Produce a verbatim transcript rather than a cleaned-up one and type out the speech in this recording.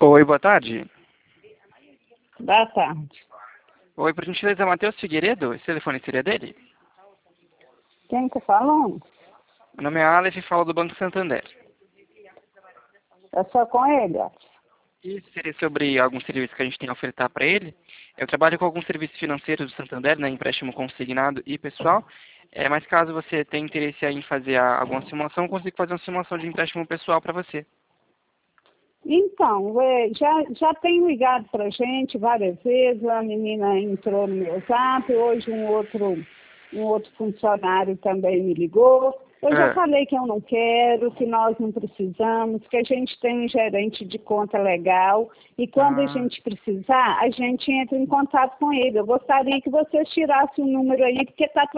Oi, boa tarde. Boa tarde. Oi, por gentileza, Matheus Figueiredo? Esse telefone seria dele? Quem está falando? Meu nome é Aleph e falo do Banco Santander. É só com ele, ó. Isso seria sobre algum serviço que a gente tem a ofertar para ele. Eu trabalho com alguns serviços financeiros do Santander, né, empréstimo consignado e pessoal. É, mas caso você tenha interesse aí em fazer a- alguma simulação, eu consigo fazer uma simulação de empréstimo pessoal para você. Então, é, já, já tem ligado para a gente várias vezes, a menina entrou no meu zap, hoje um outro, um outro funcionário também me ligou. Eu já É. falei que eu não quero, que nós não precisamos, que a gente tem um gerente de conta legal e quando a Ah, gente precisar, a gente entra em contato com ele. Eu gostaria que vocês tirassem o número aí, porque está